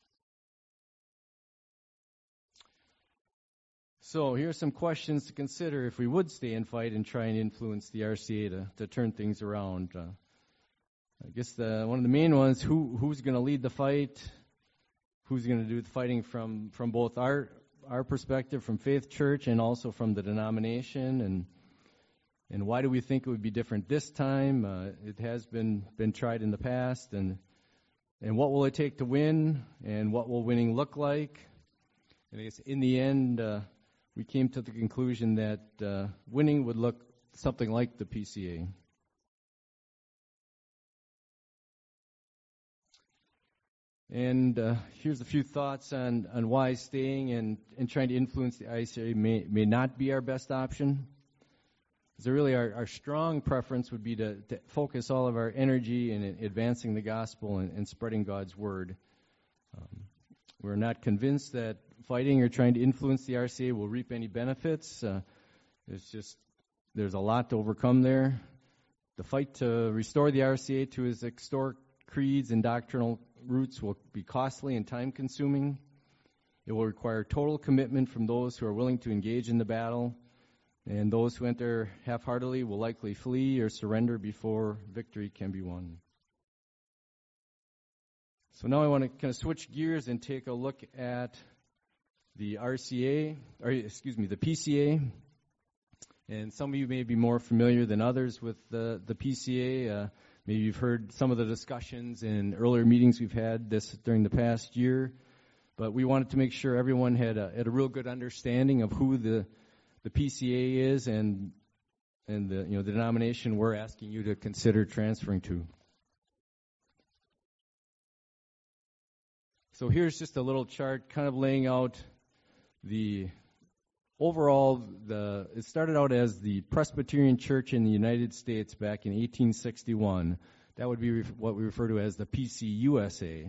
So here are some questions to consider if we would stay and fight and try and influence the R C A to, to turn things around. Uh, I guess the, one of the main ones, who who's going to lead the fight? Who's going to do the fighting from, from both our our perspective, from Faith Church, and also from the denomination? And and why do we think it would be different this time? Uh, it has been been tried in the past, and and what will it take to win? And what will winning look like? And I guess in the end, uh, we came to the conclusion that uh, winning would look something like the P C A. And uh, here's a few thoughts on, on why staying and, and trying to influence the I C A may, may not be our best option. So really our, our strong preference would be to, to focus all of our energy in advancing the gospel and, and spreading God's word. Um, we're not convinced that fighting or trying to influence the R C A will reap any benefits. Uh, it's just, there's a lot to overcome there. The fight to restore the R C A to its historic creeds and doctrinal roots will be costly and time-consuming. It will require total commitment from those who are willing to engage in the battle, and those who enter half-heartedly will likely flee or surrender before victory can be won. So now I want to kind of switch gears and take a look at the R C A, or excuse me, the P C A. And some of you may be more familiar than others with the, the P C A. Uh, maybe you've heard some of the discussions in earlier meetings we've had this during the past year. But we wanted to make sure everyone had a, had a real good understanding of who the the P C A is and and the you know the denomination we're asking you to consider transferring to. So here's just a little chart kind of laying out the overall, the it started out as the Presbyterian Church in the United States back in eighteen sixty-one. That would be ref- what we refer to as the P C U S A.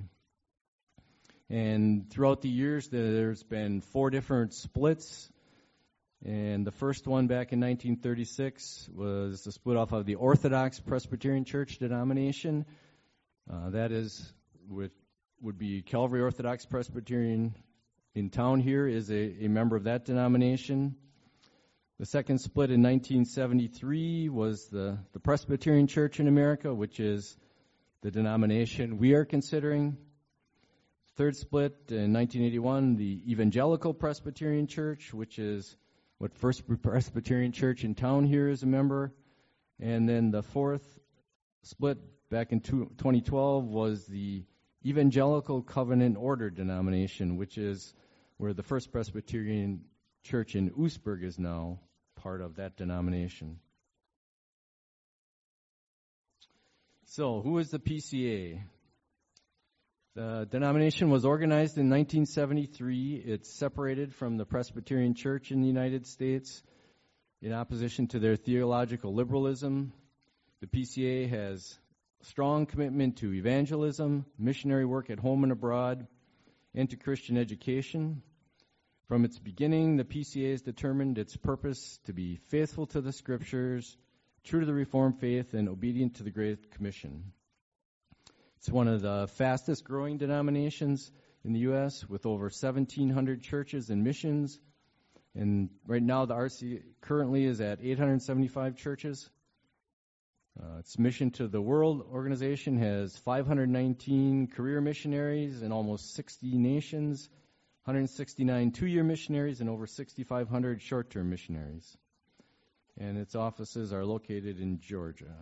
And throughout the years, there's been four different splits. And the first one back in nineteen thirty-six was the split off of the Orthodox Presbyterian Church denomination. Uh, that is, with, would be Calvary Orthodox Presbyterian in town here is a, a member of that denomination. The second split in nineteen seventy-three was the, the Presbyterian Church in America, which is the denomination we are considering. Third split in nineteen eighty-one, the Evangelical Presbyterian Church, which is what First Presbyterian Church in town here is a member. And then the fourth split back in twenty twelve was the Evangelical Covenant Order denomination, which is where the First Presbyterian Church in Oostburg is now part of that denomination. So, who is the P C A? The denomination was organized in nineteen seventy-three. It's separated from the Presbyterian Church in the United States in opposition to their theological liberalism. The P C A has strong commitment to evangelism, missionary work at home and abroad, and to Christian education. From its beginning, the P C A has determined its purpose to be faithful to the Scriptures, true to the Reformed faith, and obedient to the Great Commission. It's one of the fastest growing denominations in the U S with over seventeen hundred churches and missions. And right now the R C currently is at eight hundred seventy-five churches. Uh, its Mission to the World organization has five hundred nineteen career missionaries in almost sixty nations, one hundred sixty-nine two-year missionaries, and over sixty-five hundred short-term missionaries. And its offices are located in Georgia.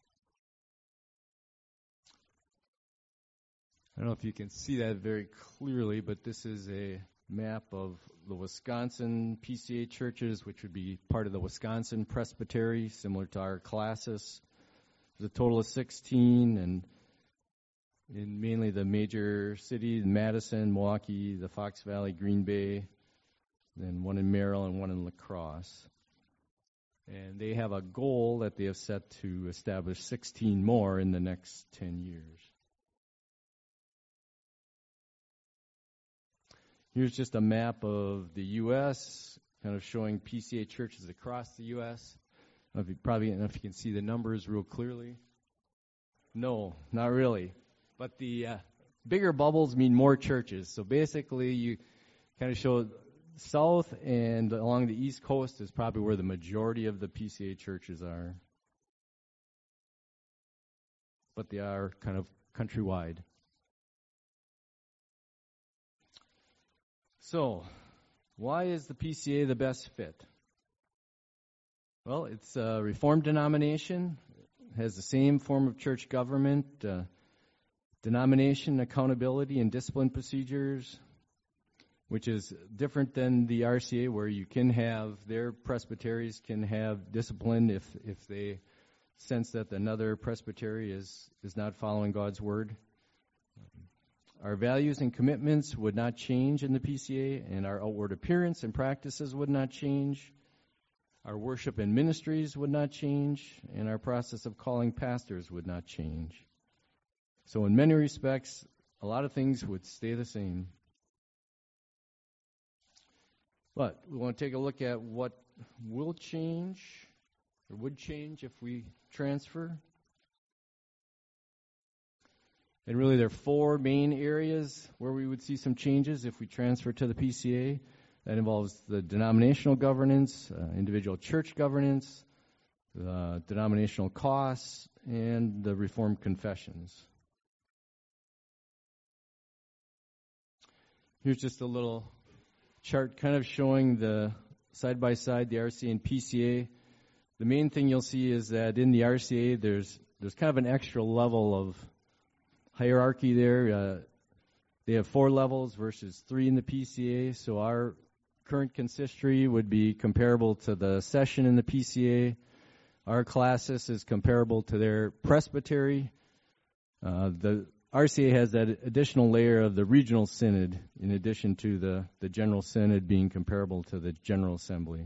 I don't know if you can see that very clearly, but this is a map of the Wisconsin P C A churches, which would be part of the Wisconsin Presbytery, similar to our classis. There's a total of sixteen, and in mainly the major cities, Madison, Milwaukee, the Fox Valley, Green Bay, then one in Merrill and one in La Crosse. And they have a goal that they have set to establish sixteen more in the next ten years. Here's just a map of the U S, kind of showing P C A churches across the U S. I don't know if you, probably I don't know if you can see the numbers real clearly. No, not really. But the uh, bigger bubbles mean more churches. So basically, you kind of show south and along the East Coast is probably where the majority of the P C A churches are. But they are kind of countrywide. So, why is the P C A the best fit? Well, it's a Reformed denomination, has the same form of church government, uh, denomination accountability and discipline procedures. which is different than the R C A, where you can have their presbyteries can have discipline if if they sense that another presbytery is is not following God's word. Our values and commitments would not change in the P C A, and our outward appearance and practices would not change. Our worship and ministries would not change, and our process of calling pastors would not change. So in many respects, a lot of things would stay the same. But we want to take a look at what will change, or would change if we transfer. And really there are four main areas where we would see some changes if we transfer to the P C A. That involves the denominational governance, uh, individual church governance, the denominational costs, and the Reformed confessions. Here's just a little chart kind of showing the side-by-side, the R C A and P C A. The main thing you'll see is that in the R C A, there's there's kind of an extra level of hierarchy there. Uh, they have four levels versus three in the P C A, so our current consistory would be comparable to the session in the P C A. Our classis is comparable to their presbytery. Uh, the R C A has that additional layer of the regional synod in addition to the, the general synod being comparable to the General Assembly.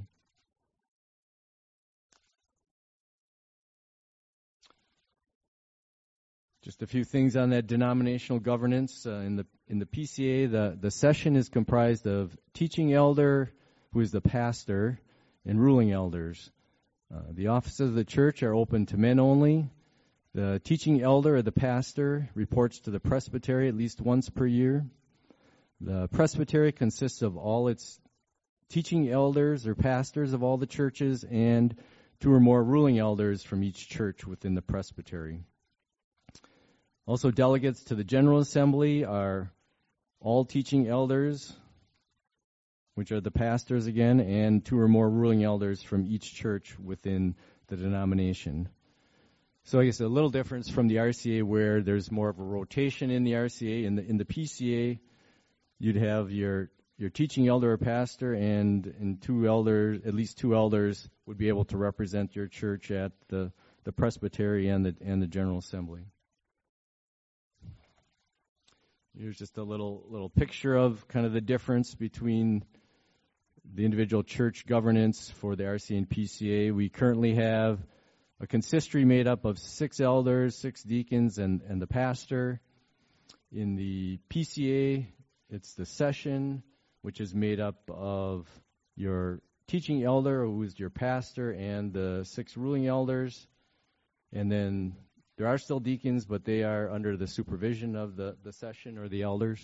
Just a few things on that denominational governance. Uh, in the in the P C A, the, the session is comprised of teaching elder, who is the pastor, and ruling elders. Uh, the offices of the church are open to men only. The teaching elder or the pastor reports to the presbytery at least once per year. The presbytery consists of all its teaching elders or pastors of all the churches and two or more ruling elders from each church within the presbytery. Also, delegates to the General Assembly are all teaching elders, which are the pastors again, and two or more ruling elders from each church within the denomination. So I guess a little difference from the R C A, where there's more of a rotation in the R C A. In the in the P C A, you'd have your your teaching elder or pastor, and and two elders, at least two elders, would be able to represent your church at the, the presbytery and the and the General Assembly. Here's just a little little picture of kind of the difference between the individual church governance for the R C A and P C A. We currently have a consistory made up of six elders, six deacons, and, and the pastor. In the P C A, it's the session, which is made up of your teaching elder, who is your pastor, and the six ruling elders. And then there are still deacons, but they are under the supervision of the, the session or the elders.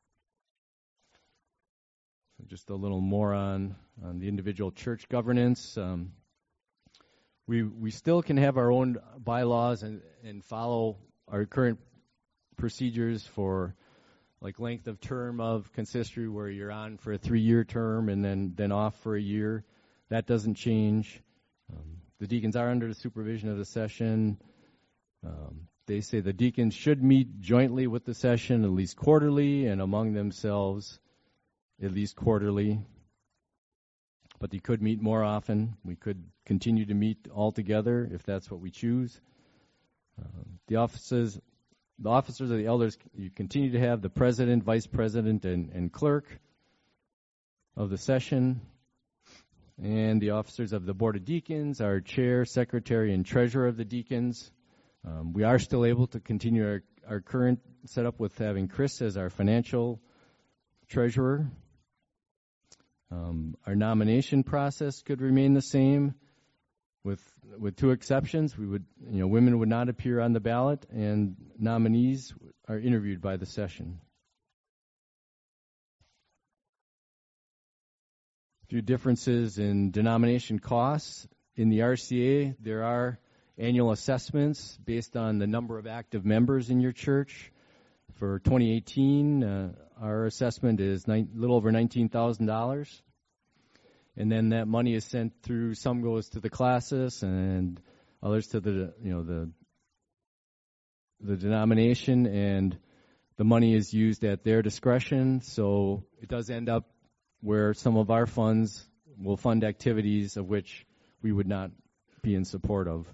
So just a little more on, on the individual church governance. Um, we we still can have our own bylaws and, and follow our current procedures for like length of term of consistory, where you're on for a three-year term and then, then off for a year. That doesn't change. Um, the deacons are under the supervision of the session. Um, they say the deacons should meet jointly with the session at least quarterly, and among themselves at least quarterly. But they could meet more often. We could continue to meet all together if that's what we choose. Uh, the offices, the officers of the elders, you continue to have the president, vice president, and, and clerk of the session. And the officers of the board of deacons are chair, secretary, and treasurer of the deacons. Um, we are still able to continue our, our current setup with having Chris as our financial treasurer. Um, our nomination process could remain the same, with with two exceptions. We would, you know, women would not appear on the ballot, and nominees are interviewed by the session. A few differences in denomination costs. In the R C A, there are annual assessments based on the number of active members in your church. For twenty eighteen, uh, our assessment is a little over nineteen thousand dollars. And then that money is sent through, some goes to the classis and others to the, you know, the the denomination, and the money is used at their discretion. So it does end up where some of our funds will fund activities of which we would not be in support of.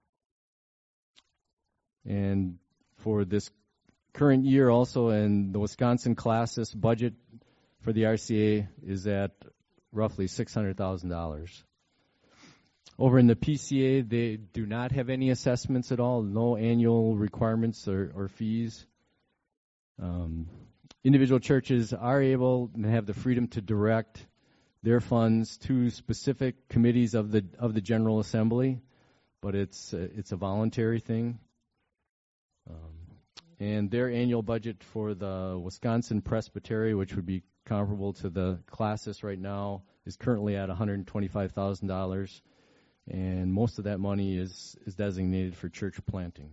And for this current year also, and the Wisconsin classes budget for the R C A is at roughly six hundred thousand dollars. Over in the P C A, they do not have any assessments at all, no annual requirements or, or fees. Um, individual churches are able and have the freedom to direct their funds to specific committees of the of the General Assembly, but it's uh, it's a voluntary thing. Um, and their annual budget for the Wisconsin Presbytery, which would be comparable to the classes right now, is currently at one hundred twenty-five thousand dollars, and most of that money is, is designated for church planting.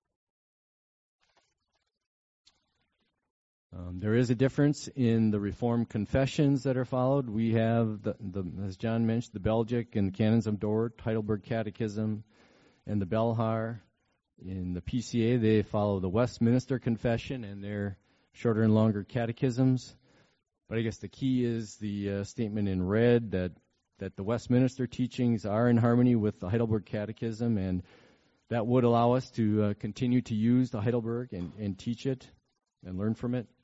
Um, there is a difference in the Reformed confessions that are followed. We have, the, the, as John mentioned, the Belgic and Canons of Dort, Heidelberg Catechism, and the Belhar. In the P C A, they follow the Westminster Confession and their shorter and longer catechisms. But I guess the key is the uh, statement in red that, that the Westminster teachings are in harmony with the Heidelberg Catechism, and that would allow us to uh, continue to use the Heidelberg and, and teach it and learn from it.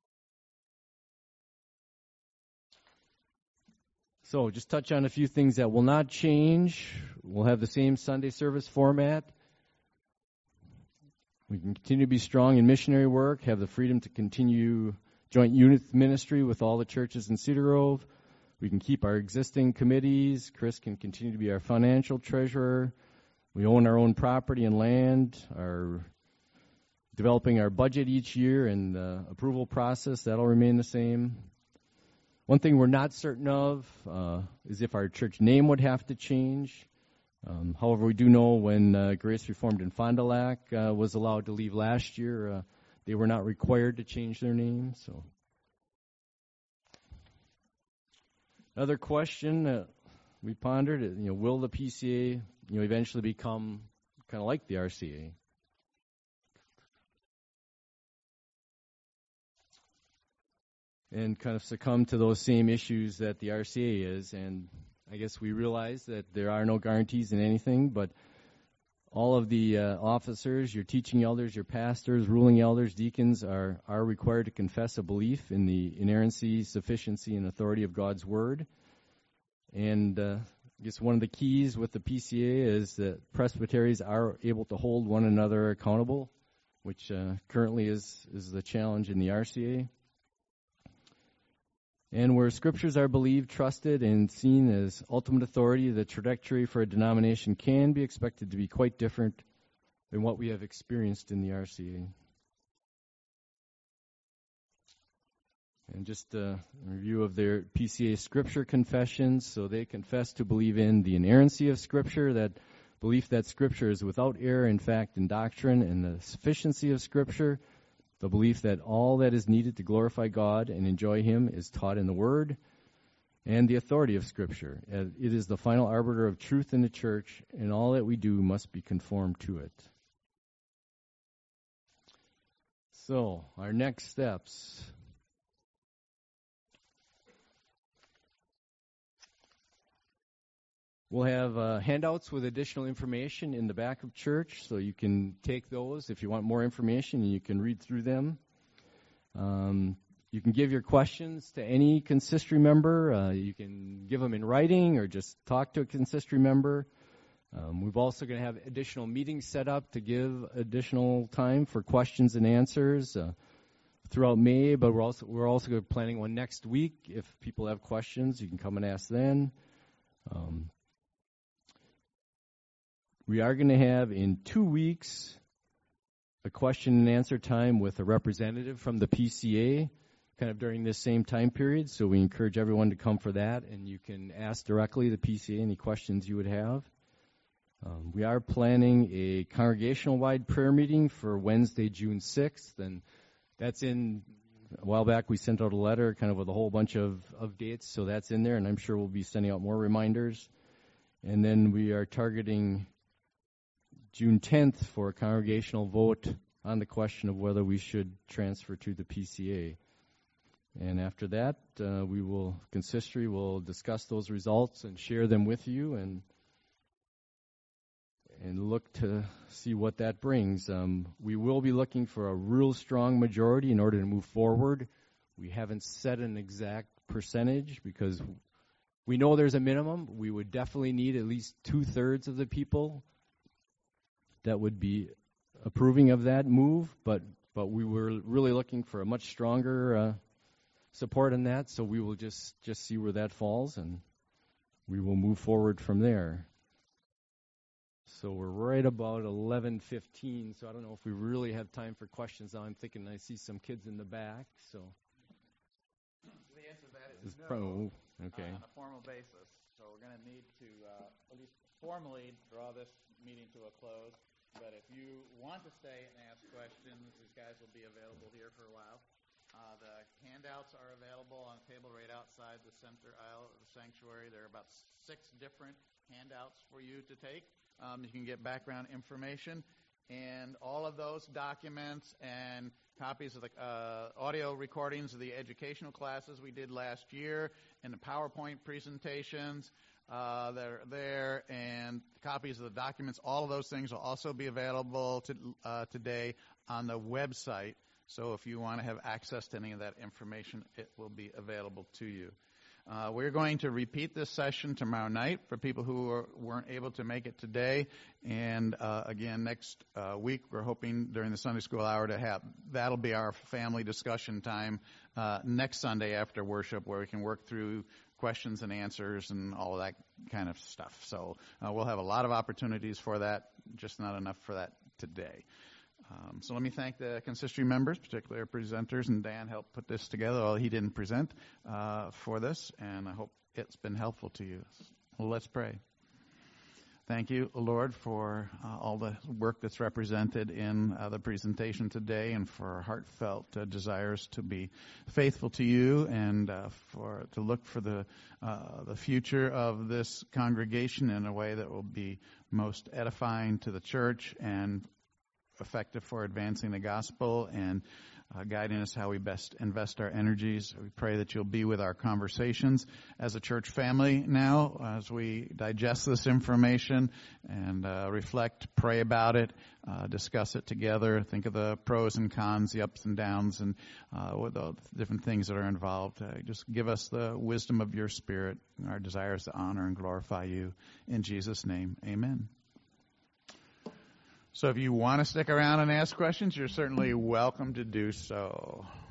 So just touch on a few things that will not change. We'll have the same Sunday service format. We can continue to be strong in missionary work, have the freedom to continue joint youth ministry with all the churches in Cedar Grove. We can keep our existing committees. Chris can continue to be our financial treasurer. We own our own property and land, are developing our budget each year, and the approval process, that'll remain the same. One thing we're not certain of uh, is if our church name would have to change. Um, however, we do know when uh, Grace Reformed in Fond du Lac uh, was allowed to leave last year, uh, they were not required to change their name. So, another question that we pondered: you know, will the P C A, you know, eventually become kind of like the R C A? And kind of succumb to those same issues that the R C A is. And I guess we realize that there are no guarantees in anything, but all of the uh, officers, your teaching elders, your pastors, ruling elders, deacons are, are required to confess a belief in the inerrancy, sufficiency, and authority of God's Word. And uh, I guess one of the keys with the P C A is that presbyteries are able to hold one another accountable, which uh, currently is, is the challenge in the R C A. And where scriptures are believed, trusted, and seen as ultimate authority, the trajectory for a denomination can be expected to be quite different than what we have experienced in the R C A. And just a review of their P C A scripture confessions. So they confess to believe in the inerrancy of Scripture, that belief that Scripture is without error in fact and doctrine, and the sufficiency of Scripture, the belief that all that is needed to glorify God and enjoy Him is taught in the Word, and the authority of Scripture. It is the final arbiter of truth in the church, and all that we do must be conformed to it. So, our next steps. We'll have uh, handouts with additional information in the back of church, so you can take those if you want more information, and you can read through them. Um, you can give your questions to any consistory member. Uh, you can give them in writing or just talk to a consistory member. Um, we're also going to have additional meetings set up to give additional time for questions and answers uh, throughout May, but we're also we're also planning one next week. If people have questions, you can come and ask then. Um, We are going to have in two weeks a question and answer time with a representative from the P C A kind of during this same time period. So we encourage everyone to come for that, and you can ask directly the P C A any questions you would have. Um, we are planning a congregational-wide prayer meeting for Wednesday, June sixth, and that's in, a while back we sent out a letter kind of with a whole bunch of, of dates, so that's in there, and I'm sure we'll be sending out more reminders. And then we are targeting June tenth for a congregational vote on the question of whether we should transfer to the P C A. And after that, uh, we will, consistory will discuss those results and share them with you and and look to see what that brings. Um, we will be looking for a real strong majority in order to move forward. We haven't set an exact percentage because we know there's a minimum. We would definitely need at least two-thirds of the people that would be approving of that move, but but we were really looking for a much stronger uh, support in that, so we will just, just see where that falls, and we will move forward from there. So we're right about eleven fifteen, so I don't know if we really have time for questions now. I'm thinking I see some kids in the back, so. The answer to that is It's no, pro- okay. uh, on a formal basis. So we're going to need to uh, at least formally draw this meeting to a close. But if you want to stay and ask questions, these guys will be available here for a while. Uh, the handouts are available on a table right outside the center aisle of the sanctuary. There are about six different handouts for you to take. Um, you can get background information. And all of those documents and copies of the uh, audio recordings of the educational classes we did last year and the PowerPoint presentations uh, that are there and copies of the documents, all of those things will also be available to, uh, today on the website. So if you want to have access to any of that information, it will be available to you. Uh, we're going to repeat this session tomorrow night for people who are, weren't able to make it today. And uh, again, next uh, week, we're hoping during the Sunday school hour to have, that'll be our family discussion time uh, next Sunday after worship, where we can work through questions and answers and all of that kind of stuff. So uh, we'll have a lot of opportunities for that, just not enough for that today. Um, so let me thank the consistory members, particularly our presenters, and Dan helped put this together, although he didn't present uh, for this, and I hope it's been helpful to you. Well, let's pray. Thank you, Lord, for uh, all the work that's represented in uh, the presentation today and for our heartfelt uh, desires to be faithful to you and uh, for to look for the uh, the future of this congregation in a way that will be most edifying to the church and effective for advancing the gospel and uh, guiding us how we best invest our energies. We pray that you'll be with our conversations as a church family now as we digest this information and uh, reflect, pray about it, uh, discuss it together, think of the pros and cons, the ups and downs, and uh, with the different things that are involved. Uh, just give us the wisdom of your Spirit and our desires to honor and glorify you. In Jesus' name, amen. So if you want to stick around and ask questions, you're certainly welcome to do so.